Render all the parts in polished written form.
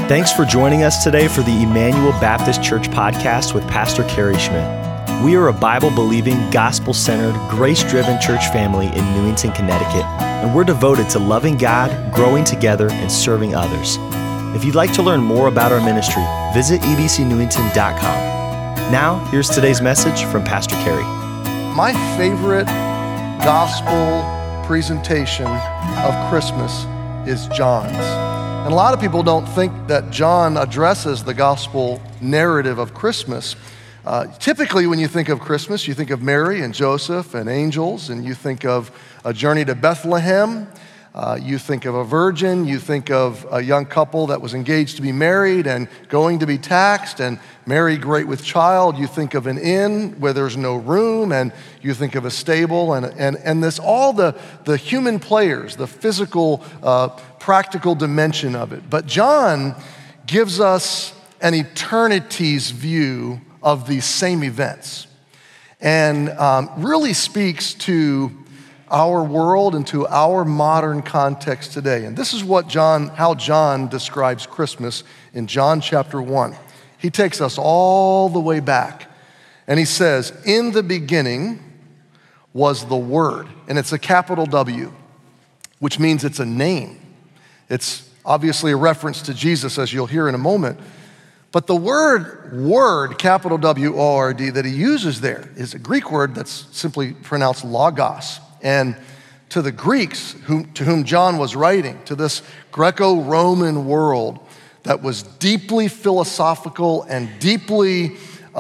Thanks for joining us today for the Emmanuel Baptist Church podcast with Pastor Kerry Schmidt. We are a Bible-believing, gospel-centered, grace-driven church family in Newington, Connecticut, and we're devoted to loving God, growing together, and serving others. If you'd like to learn more about our ministry, visit ebcnewington.com. Now, here's today's message from Pastor Kerry. My favorite gospel presentation of Christmas is John's. And a lot of people don't think that John addresses the gospel narrative of Christmas. Typically, when you think of Christmas, you think of Mary and Joseph and angels, and you think of a journey to Bethlehem. You think of a virgin, you think of a young couple that was engaged to be married and going to be taxed, and Mary great with child. You think of an inn where there's no room, and you think of a stable, and this all the human players, the physical, practical dimension of it. But John gives us an eternity's view of these same events, and really speaks to our world and to our modern context today. And this is how John describes Christmas in John chapter 1. He takes us all the way back, and he says, "In the beginning was the Word," and it's a capital W, which means it's a name. It's obviously a reference to Jesus, as you'll hear in a moment. But the word, capital W-O-R-D, that he uses there is a Greek word that's simply pronounced logos. And to the Greeks, to whom John was writing, to this Greco-Roman world that was deeply philosophical and deeply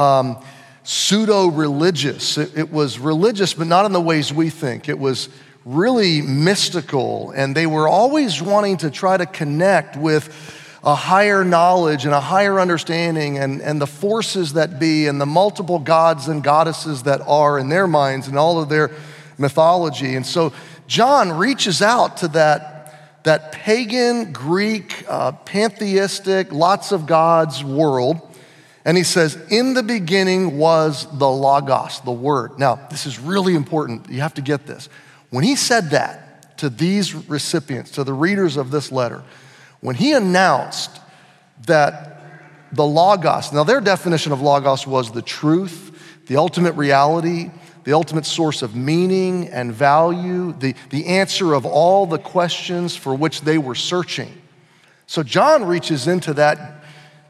pseudo-religious. It was religious, but not in the ways we think. It was really mystical, and they were always wanting to try to connect with a higher knowledge and a higher understanding and the forces that be and the multiple gods and goddesses that are in their minds and all of their mythology. And so John reaches out to that pagan, Greek, pantheistic, lots of gods world, and he says, "In the beginning was the Logos," the Word. Now, this is really important. You have to get this. When he said that to these recipients, to the readers of this letter, when he announced that the Logos, now their definition of Logos was the truth, the ultimate reality, the ultimate source of meaning and value, the answer of all the questions for which they were searching. So John reaches into that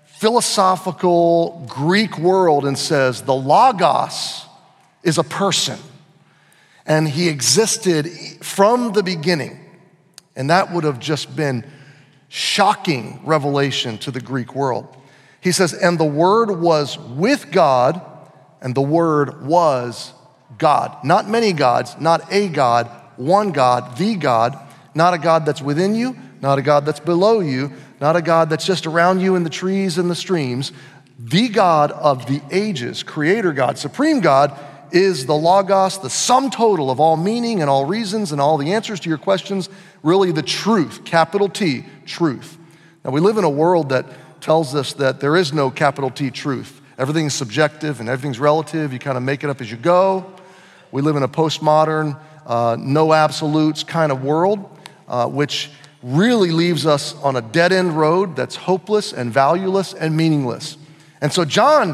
philosophical Greek world and says, the Logos is a person, and he existed from the beginning. And that would have just been shocking revelation to the Greek world. He says, and the Word was with God, and the Word was God. Not many gods, not a God, one God, the God, not a God that's within you, not a God that's below you, not a God that's just around you in the trees and the streams. The God of the ages, Creator God, Supreme God, is the Logos, the sum total of all meaning and all reasons and all the answers to your questions, really the truth, capital T, truth. Now, we live in a world that tells us that there is no capital T truth. Everything's subjective and everything's relative. You kind of make it up as you go. We live in a postmodern, no absolutes kind of world, which really leaves us on a dead-end road that's hopeless and valueless and meaningless. And so John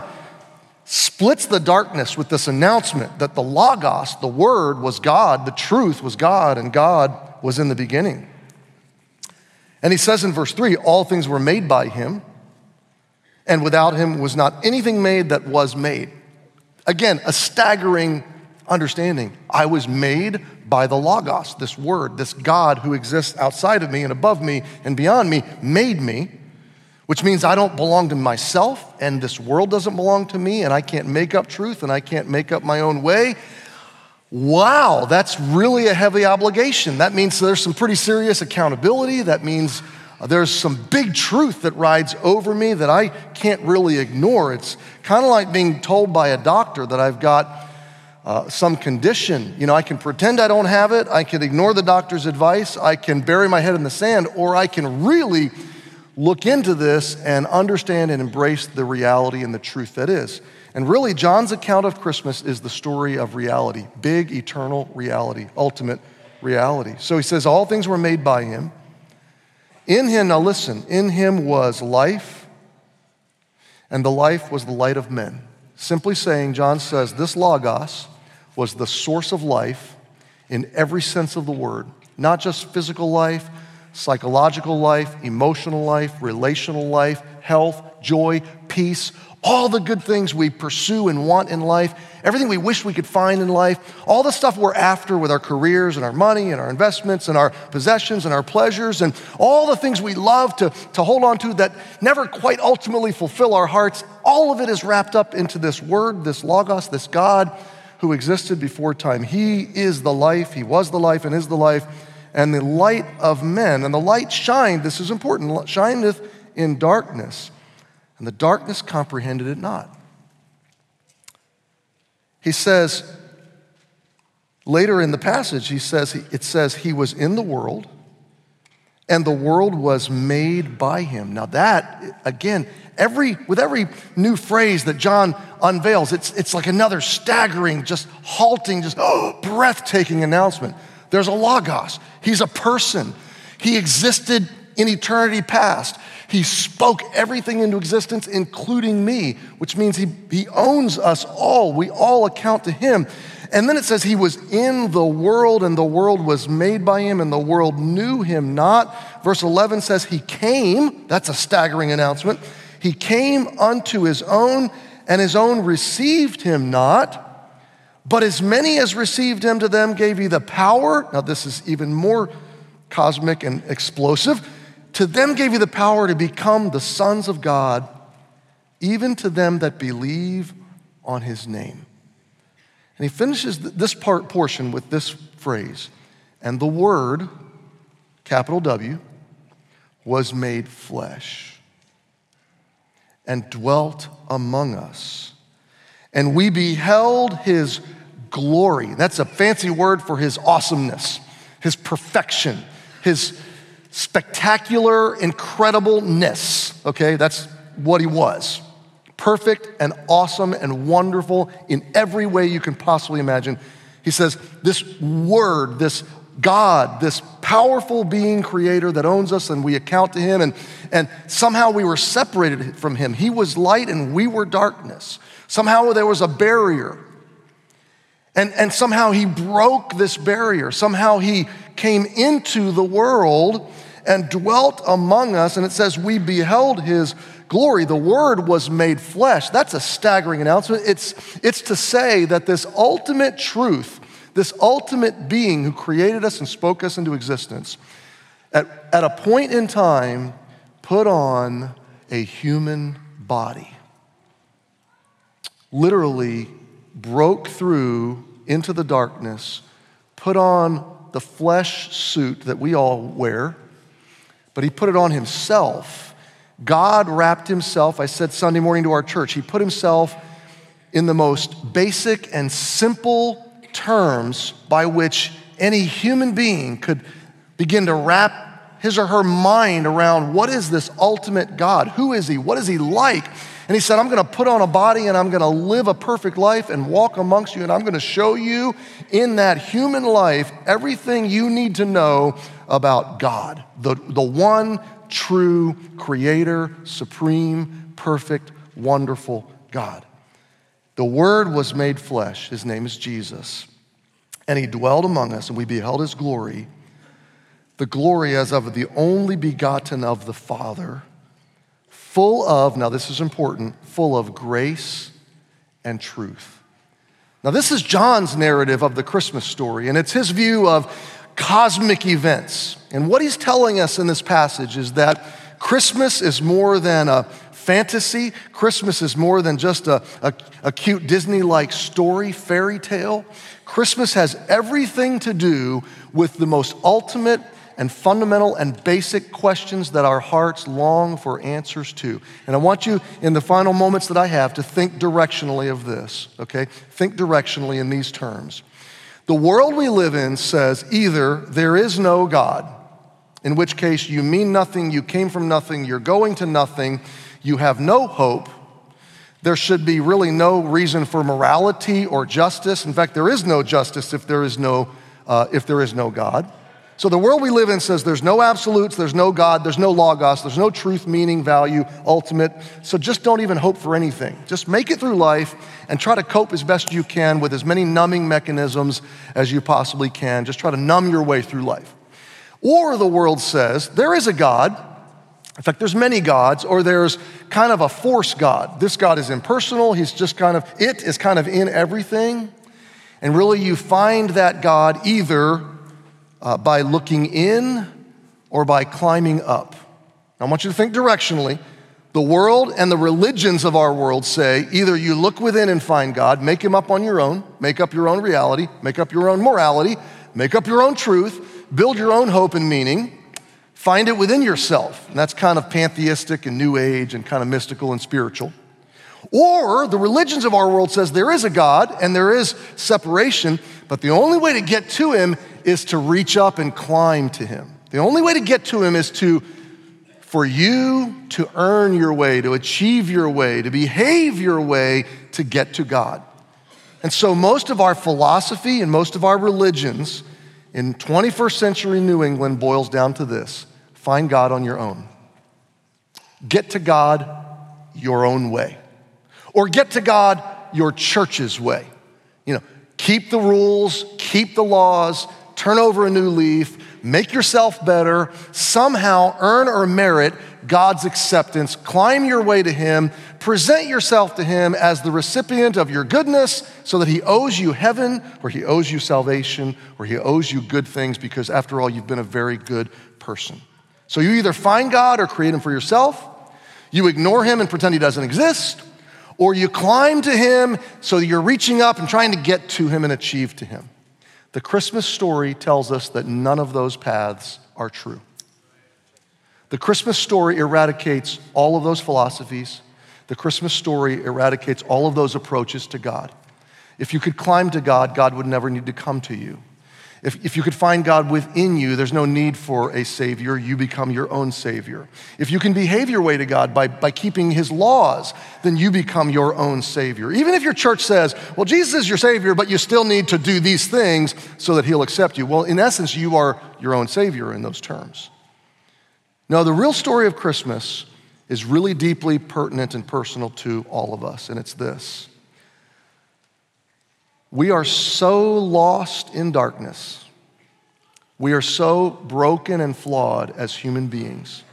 splits the darkness with this announcement that the Logos, the Word, was God, the truth was God, and God was in the beginning. And he says in verse 3, all things were made by him, and without him was not anything made that was made. Again, a staggering understanding. I was made by the Logos, this Word, this God who exists outside of me and above me and beyond me, made me, which means I don't belong to myself, and this world doesn't belong to me, and I can't make up truth, and I can't make up my own way. Wow, that's really a heavy obligation. That means there's some pretty serious accountability. That means there's some big truth that rides over me that I can't really ignore. It's kind of like being told by a doctor that I've got some condition. You know, I can pretend I don't have it, I can ignore the doctor's advice, I can bury my head in the sand, or I can really look into this and understand and embrace the reality and the truth that is. And really, John's account of Christmas is the story of reality, big, eternal reality, ultimate reality. So he says, all things were made by him, In him, now listen, in him was life, and the life was the light of men. Simply saying, John says, this Logos was the source of life in every sense of the word. Not just physical life, psychological life, emotional life, relational life, health, joy, peace, all the good things we pursue and want in life, everything we wish we could find in life, all the stuff we're after with our careers and our money and our investments and our possessions and our pleasures and all the things we love to hold on to that never quite ultimately fulfill our hearts, all of it is wrapped up into this word, this Logos, this God who existed before time. He is the life, he was the life and is the life, and the light of men. And the light shined, this is important, shineth in darkness, and the darkness comprehended it not. He says, later in the passage, it says, he was in the world, and the world was made by him. Now that, again, with every new phrase that John unveils, it's like another staggering, just halting, just breathtaking announcement. There's a Logos. He's a person. He existed in eternity past. He spoke everything into existence, including me, which means he owns us all. We all account to him. And then it says he was in the world, and the world was made by him, and the world knew him not. Verse 11 says he came. That's a staggering announcement. He came unto his own, and his own received him not. But as many as received him, to them gave he the power. Now this is even more cosmic and explosive. To them gave he the power to become the sons of God, even to them that believe on his name. And he finishes this portion with this phrase, and the Word, capital W, was made flesh and dwelt among us. And we beheld his glory. That's a fancy word for his awesomeness, his perfection, his spectacular incredibleness, okay? That's what he was. Perfect and awesome and wonderful in every way you can possibly imagine. He says, this word, this God, this powerful being creator that owns us and we account to him, and somehow we were separated from him. He was light and we were darkness. Somehow there was a barrier. And somehow he broke this barrier. Somehow he came into the world and dwelt among us. And it says, we beheld his glory. The Word was made flesh. That's a staggering announcement. It's to say that this ultimate truth, this ultimate being who created us and spoke us into existence, at a point in time, put on a human body. Literally broke through into the darkness, put on the flesh suit that we all wear, but he put it on himself. God wrapped himself, I said Sunday morning to our church, he put himself in the most basic and simple terms by which any human being could begin to wrap his or her mind around what is this ultimate God? Who is he? What is he like? And he said, I'm going to put on a body and I'm going to live a perfect life and walk amongst you, and I'm going to show you in that human life everything you need to know about God, the one true creator, supreme, perfect, wonderful God. The Word was made flesh. His name is Jesus. And he dwelled among us, and we beheld his glory, the glory as of the only begotten of the Father, full of, now this is important, full of grace and truth. Now this is John's narrative of the Christmas story, and it's his view of cosmic events. And what he's telling us in this passage is that Christmas is more than a fantasy. Christmas is more than just a cute Disney-like story, fairy tale. Christmas has everything to do with the most ultimate and fundamental and basic questions that our hearts long for answers to. And I want you, in the final moments that I have, to think directionally of this, okay? Think directionally in these terms. The world we live in says either there is no God, in which case you mean nothing, you came from nothing, you're going to nothing, you have no hope, there should be really no reason for morality or justice. In fact, there is no justice if there is no God. So the world we live in says there's no absolutes, there's no God, there's no logos, there's no truth, meaning, value, ultimate. So just don't even hope for anything. Just make it through life and try to cope as best you can with as many numbing mechanisms as you possibly can. Just try to numb your way through life. Or the world says there is a God. In fact, there's many gods, or there's kind of a force God. This God is impersonal. He's just it is kind of in everything. And really you find that God either by looking in or by climbing up. I want you to think directionally. The world and the religions of our world say either you look within and find God, make him up on your own, make up your own reality, make up your own morality, make up your own truth, build your own hope and meaning, find it within yourself. And that's kind of pantheistic and new age and kind of mystical and spiritual. Or the religions of our world says there is a God and there is separation, but the only way to get to him is to reach up and climb to him. The only way to get to him is for you to earn your way, to achieve your way, to behave your way to get to God. And so most of our philosophy and most of our religions in 21st century New England boils down to this: find God on your own. Get to God your own way. Or get to God your church's way. Keep the rules, keep the laws, turn over a new leaf, make yourself better, somehow earn or merit God's acceptance, climb your way to him, present yourself to him as the recipient of your goodness so that he owes you heaven, or he owes you salvation, or he owes you good things because after all, you've been a very good person. So you either find God or create him for yourself, you ignore him and pretend he doesn't exist, or you climb to him so you're reaching up and trying to get to him and achieve to him. The Christmas story tells us that none of those paths are true. The Christmas story eradicates all of those philosophies. The Christmas story eradicates all of those approaches to God. If you could climb to God, God would never need to come to you. If you could find God within you, there's no need for a savior. You become your own savior. If you can behave your way to God by keeping his laws, then you become your own savior. Even if your church says, well, Jesus is your savior, but you still need to do these things so that he'll accept you. Well, in essence, you are your own savior in those terms. No, the real story of Christmas is really deeply pertinent and personal to all of us, and it's this. We are so lost in darkness. We are so broken and flawed as human beings.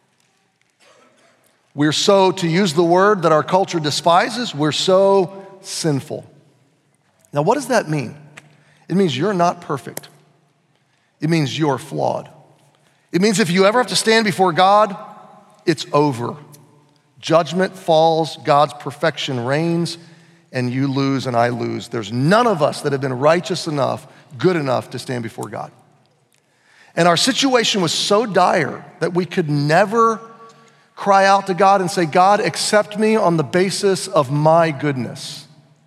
We're so, to use the word that our culture despises, we're so sinful. Now, what does that mean? It means you're not perfect. It means you're flawed. It means if you ever have to stand before God, it's over. Judgment falls, God's perfection reigns, and you lose and I lose. There's none of us that have been righteous enough, good enough to stand before God. And our situation was so dire that we could never cry out to God and say, God, accept me on the basis of my goodness.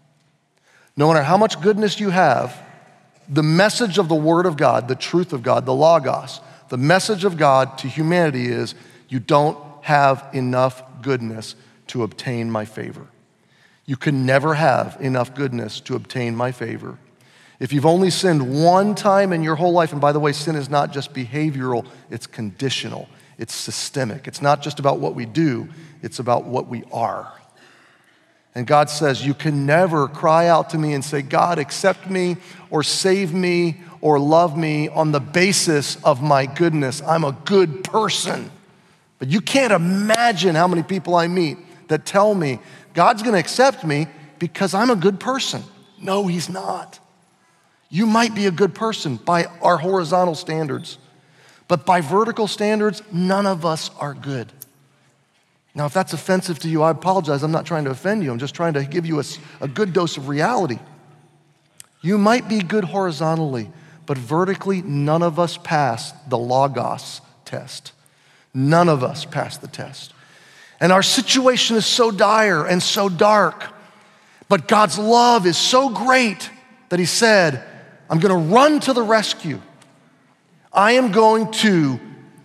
No matter how much goodness you have, the message of the Word of God, the truth of God, the Logos, the message of God to humanity is you don't have enough goodness to obtain my favor. You can never have enough goodness to obtain my favor. If you've only sinned one time in your whole life, and by the way, sin is not just behavioral, it's conditional, it's systemic. It's not just about what we do, it's about what we are. And God says, you can never cry out to me and say, God, accept me or save me or love me on the basis of my goodness. I'm a good person. But you can't imagine how many people I meet that tell me, God's gonna accept me because I'm a good person. No, he's not. You might be a good person by our horizontal standards, but by vertical standards, none of us are good. Now, if that's offensive to you, I apologize. I'm not trying to offend you. I'm just trying to give you a good dose of reality. You might be good horizontally, but vertically, none of us pass the Logos test. None of us pass the test. And our situation is so dire and so dark, but God's love is so great that he said, I'm gonna run to the rescue. I am going to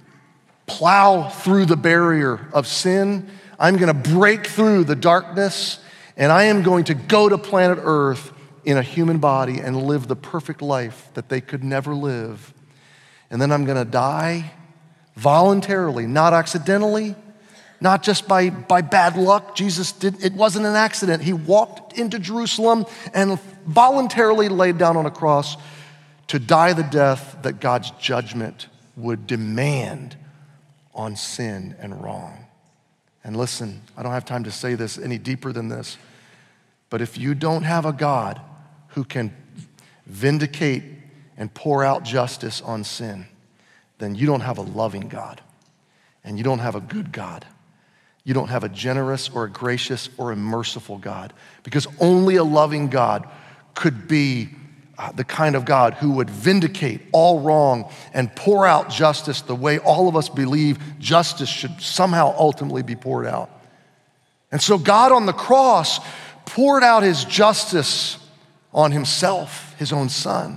plow through the barrier of sin. I'm gonna break through the darkness, and I am going to go to planet Earth in a human body and live the perfect life that they could never live. and then I'm gonna die voluntarily, not accidentally, not just by bad luck. It wasn't an accident. He walked into Jerusalem and voluntarily laid down on a cross to die the death that God's judgment would demand on sin and wrong. And listen, I don't have time to say this any deeper than this, but if you don't have a God who can vindicate and pour out justice on sin, then you don't have a loving God, and you don't have a good God. You don't have a generous or a gracious or a merciful God, because only a loving God could be the kind of God who would vindicate all wrong and pour out justice the way all of us believe justice should somehow ultimately be poured out. And so God on the cross poured out his justice on himself, his own son,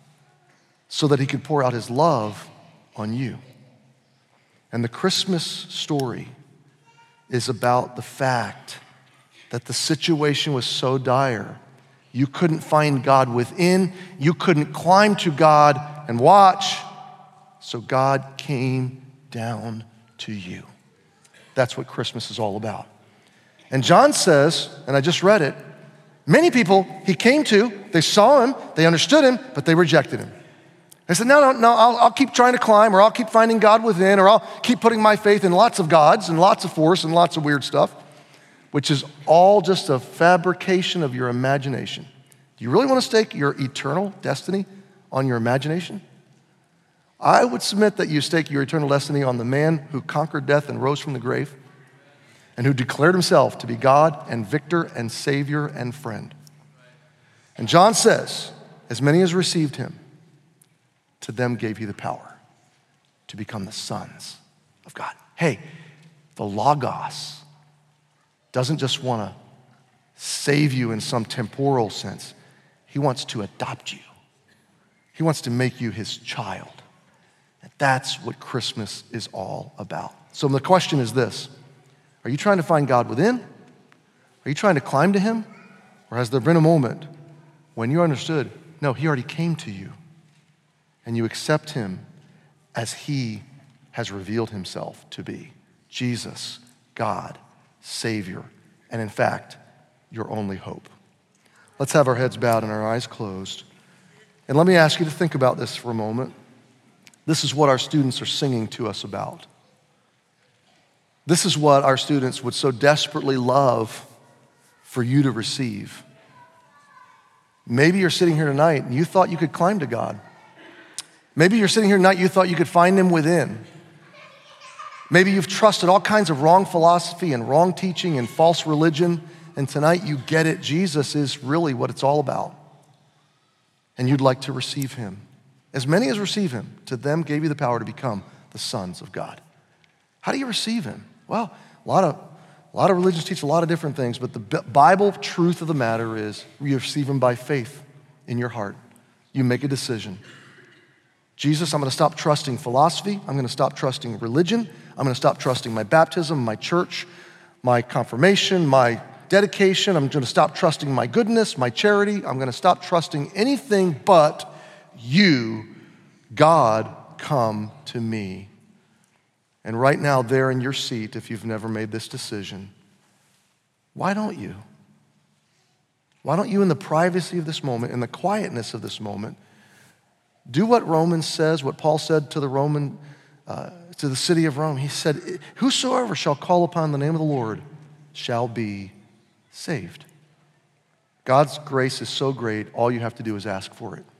so that he could pour out his love on you. And the Christmas story is about the fact that the situation was so dire, you couldn't find God within, you couldn't climb to God and watch, so God came down to you. That's what Christmas is all about. And John says, and I just read it, many people he came to, they saw him, they understood him, but they rejected him. They said, no, I'll keep trying to climb, or I'll keep finding God within, or I'll keep putting my faith in lots of gods and lots of force and lots of weird stuff, which is all just a fabrication of your imagination. Do you really want to stake your eternal destiny on your imagination? I would submit that you stake your eternal destiny on the man who conquered death and rose from the grave, and who declared himself to be God and victor and savior and friend. And John says, as many as received him, to them gave he the power to become the sons of God. Hey, the Logos doesn't just want to save you in some temporal sense. He wants to adopt you. He wants to make you his child. And that's what Christmas is all about. So the question is this: are you trying to find God within? Are you trying to climb to him? Or has there been a moment when you understood, no, he already came to you, and you accept him as he has revealed himself to be? Jesus, God, Savior, and in fact, your only hope. Let's have our heads bowed and our eyes closed. And let me ask you to think about this for a moment. This is what our students are singing to us about. This is what our students would so desperately love for you to receive. Maybe you're sitting here tonight and you thought you could climb to God. Maybe you're sitting here tonight, you thought you could find him within. Maybe you've trusted all kinds of wrong philosophy and wrong teaching and false religion, and tonight you get it. Jesus is really what it's all about. And you'd like to receive him. As many as receive him, to them gave you the power to become the sons of God. How do you receive him? Well, a lot of religions teach a lot of different things, but the Bible truth of the matter is you receive him by faith in your heart. You make a decision. Jesus, I'm going to stop trusting philosophy. I'm going to stop trusting religion. I'm going to stop trusting my baptism, my church, my confirmation, my dedication. I'm going to stop trusting my goodness, my charity. I'm going to stop trusting anything but you. God, come to me. And right now, there in your seat, if you've never made this decision, why don't you? Why don't you, in the privacy of this moment, in the quietness of this moment, do what Romans says, what Paul said to the city of Rome. He said, whosoever shall call upon the name of the Lord shall be saved. God's grace is so great, all you have to do is ask for it.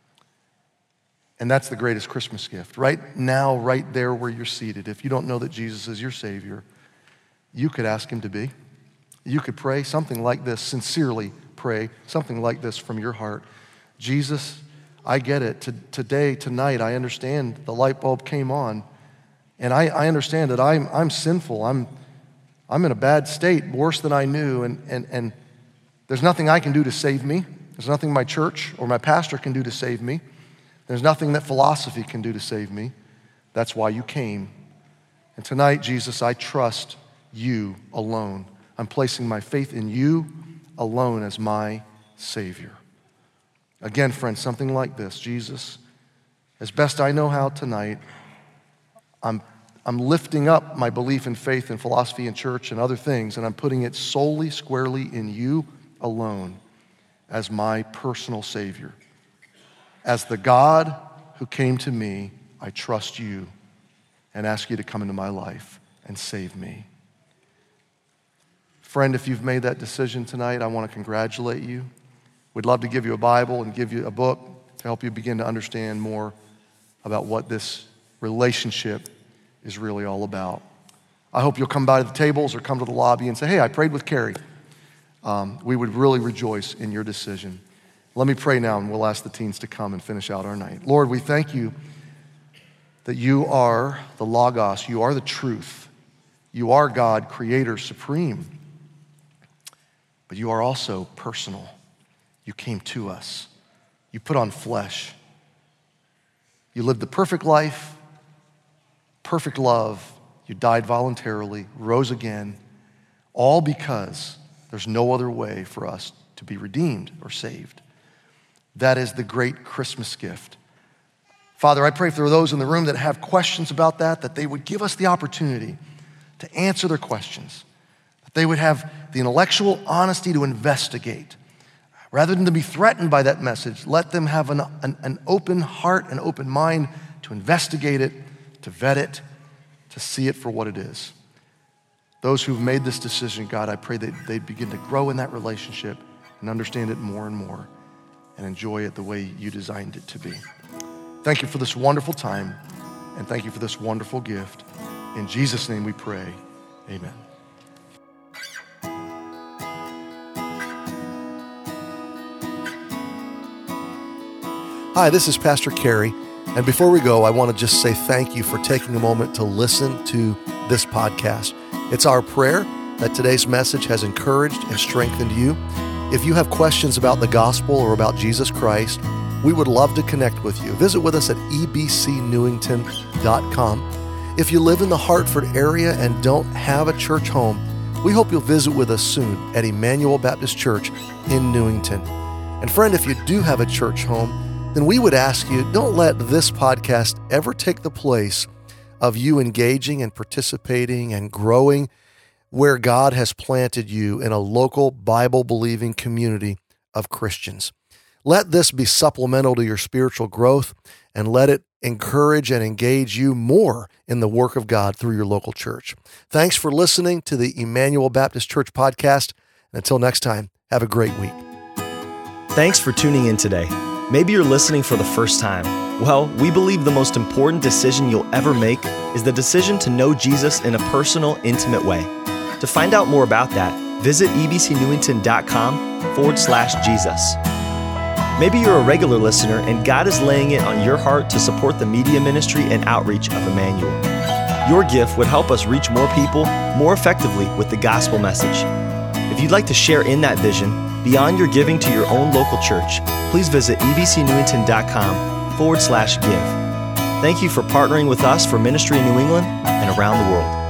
And that's the greatest Christmas gift. Right now, right there where you're seated, if you don't know that Jesus is your Savior, you could ask him to be. You could pray something like this, sincerely pray something like this from your heart. Jesus, I get it. Today, tonight, I understand the light bulb came on. And I understand that I'm sinful. I'm in a bad state, worse than I knew. And there's nothing I can do to save me. There's nothing my church or my pastor can do to save me. There's nothing that philosophy can do to save me. That's why you came. And tonight, Jesus, I trust you alone. I'm placing my faith in you alone as my Savior. Again, friends, something like this. Jesus, as best I know how tonight, I'm lifting up my belief in faith and philosophy and church and other things, and I'm putting it solely, squarely in you alone as my personal Savior. As the God who came to me, I trust you and ask you to come into my life and save me. Friend, if you've made that decision tonight, I want to congratulate you. We'd love to give you a Bible and give you a book to help you begin to understand more about what this relationship is really all about. I hope you'll come by the tables or come to the lobby and say, hey, I prayed with Carrie. We would really rejoice in your decision. Let me pray now, and we'll ask the teens to come and finish out our night. Lord, we thank you that you are the Logos, you are the truth. You are God, creator, supreme. But you are also personal. You came to us. You put on flesh. You lived the perfect life, perfect love. You died voluntarily, rose again, all because there's no other way for us to be redeemed or saved. That is the great Christmas gift. Father, I pray for those in the room that have questions about that they would give us the opportunity to answer their questions, that they would have the intellectual honesty to investigate. Rather than to be threatened by that message, let them have an open heart, an open mind to investigate it, to vet it, to see it for what it is. Those who've made this decision, God, I pray that they'd begin to grow in that relationship and understand it more and more and enjoy it the way you designed it to be. Thank you for this wonderful time, and thank you for this wonderful gift. In Jesus' name we pray, amen. Hi, this is Pastor Carey, and before we go, I want to just say thank you for taking a moment to listen to this podcast. It's our prayer that today's message has encouraged and strengthened you. If you have questions about the gospel or about Jesus Christ, we would love to connect with you. Visit with us at ebcnewington.com. If you live in the Hartford area and don't have a church home, we hope you'll visit with us soon at Emmanuel Baptist Church in Newington. And friend, if you do have a church home, then we would ask you, don't let this podcast ever take the place of you engaging and participating and growing where God has planted you in a local Bible-believing community of Christians. Let this be supplemental to your spiritual growth, and let it encourage and engage you more in the work of God through your local church. Thanks for listening to the Emmanuel Baptist Church podcast. And until next time, have a great week. Thanks for tuning in today. Maybe you're listening for the first time. Well, we believe the most important decision you'll ever make is the decision to know Jesus in a personal, intimate way. To find out more about that, visit ebcnewington.com/Jesus. Maybe you're a regular listener and God is laying it on your heart to support the media ministry and outreach of Emmanuel. Your gift would help us reach more people more effectively with the gospel message. If you'd like to share in that vision, beyond your giving to your own local church, please visit ebcnewington.com/give. Thank you for partnering with us for ministry in New England and around the world.